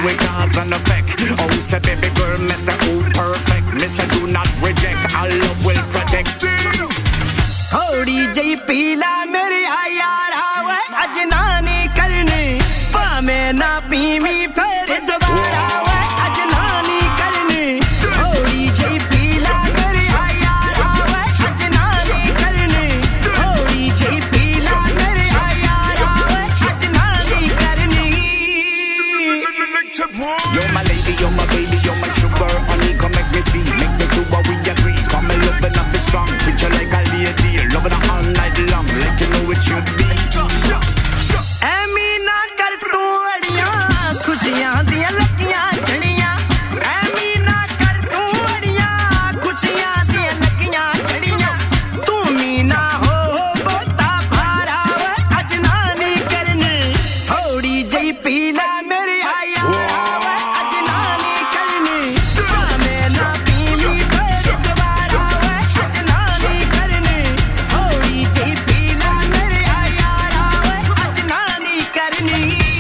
with cause and effect. Oh, say baby girl, me say oh perfect. Me say do not reject, our love will protect. थोड़ी जई पीला मेरी यारा वे अजना नहीं करनी पामे ना पीवी फिर दोबारा वे अजना नहीं करनी थोड़ी जई पीला मेरी यारा वे अजना नहीं करनी थोड़ी जई पीला मेरी यारा वे अजना नहीं करनी You're my lady, you're my baby, you're my sugar honey, come make me see, make the two what we agree. Come and love and be strong, treat you like a lady, love it all night long, like you know it should be. ऐमीना कर तू अड़ियां खुशियां दियां लगियां झड़ियां ऐमीना कर तू अड़ियां खुशियां दियां लगियां झड़ियां तू मीना हो बोता भारा वे अजना नहीं करनी थोड़ी जई पीला मेरी आया वे अजना नहीं करनी पामे ना पीवी फिर दोबारा वे अजना नहीं करनी थोड़ी जई पीला मेरी आया वे अजना नहीं करनी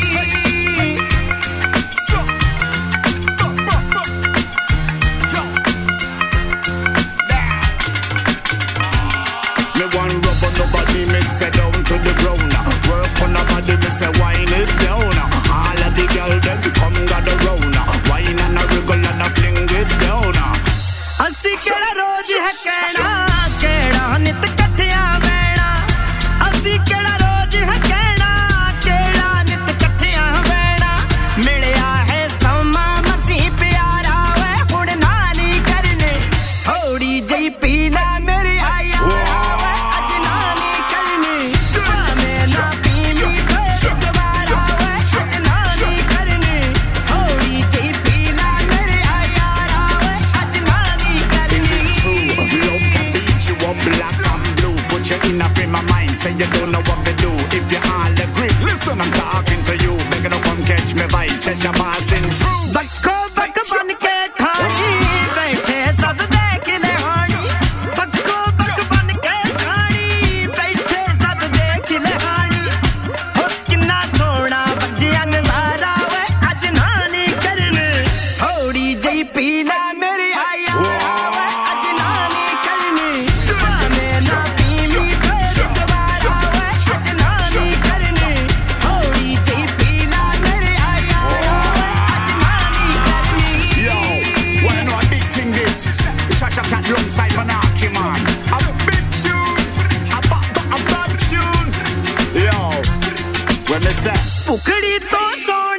Me one rub on nobody, me say down to the ground. Work on nobody, me say wine it down. All of the girls them come gather round. Wine and a wriggle and a fling it down. ਅਸੀਂ ਕਿਹੜਾ ਰੋਜ਼ ਹੈ ਕਹਿਣਾ ਕਿਹੜਾ ਨਿਤ ਇਕੱਠਿਆਂ ਬਹਿਣਾ ਅਸੀਂ ਕਿਹੜਾ ਰੋਜ਼ ਹੈ ਕਹਿਣਾ ਕਿਹੜਾ ਨਿਤ ਇਕੱਠਿਆਂ ਬਹਿਣਾ ਮਿਲਿਆ ਹੈ ਸਮਾਂ ਮਸੀਂ ਪਿਆਰਾ ਵੇ ਹੁਣ ਨਾ ਨਹੀਂ ਕਰਨੇ ਥੋੜੀ ਜਈ ਪੀਲਾ ਮੇਰੀ ਆਇਆ ਵੇ ਅਜਨਾ ਨਹੀਂ ਕਰਨੀ ਭਾਵੇਂ ਨਾ ਪੀਵੀ ਫਿਰ ਦੁਬਾਰਾ ਵੇ ਅਜਨਾ ਨਹੀਂ ਕਰਨੀ ਥੋੜੀ ਜਈ ਪੀਲਾ ਮੇਰੀ ਆਇਆ ਵੇ ਅਜਨਾ ਨਹੀਂ Is ਕਰਨੀ it true? Love can beat you up black and blue. Put you in a frame of mind, say you don't know what to do. If you all agree, listen, I'm talking to you. Begging to come catch me vibe, catch your passing through. ਬੱਕੋ ਬੱਕ ਬਨ ਕੇ ਖਾਣੀ ਬੈਠੇ ਸਭ ਦੇਖ ਲਿਹਾਣੀ ਬੱਕੋ ਬੱਕ ਬਨ ਕੇ ਖਾਣੀ ਬੈਠੇ ਸਭ ਦੇਖ ਲਿਹਾਣੀ ਹੋ ਕਿੰਨਾ ਸੋਹਣਾ ਵੱਜਿਆ ਨਜ਼ਾਰਾ ਵੇ ਅਜਨਾ ਨਹੀਂ ਕਰਨੀ ਥੋੜੀ ਜਈ ਪੀਲਾ ਮੇਰੀ ਆਇਆ ਵੇ ਅਜਨਾ ਨਹੀਂ ਕਰਨੀ ਭਾਵੇਂ ਨਾ ਪੀਵੀ ਫਿਰ ਦੁਬਾਰਾ ਵੇ ਅਜਨਾ ਨਹੀਂ ਕਰਨੀ ਥੋੜੀ ਜਈ ਪੀਲਾ ਮੇਰੀ ਆਇਆ ਵੇ ਅਜਨਾ ਨਹੀਂ ਕਰਨੀ Yo, wanna know a big thing this? The Chasha Cat alongside Monarchy man. A big tune, a bad tune. Yo, when me say ਪੁਕੜੀ ਤੋਂ ਸੋਹਣਾ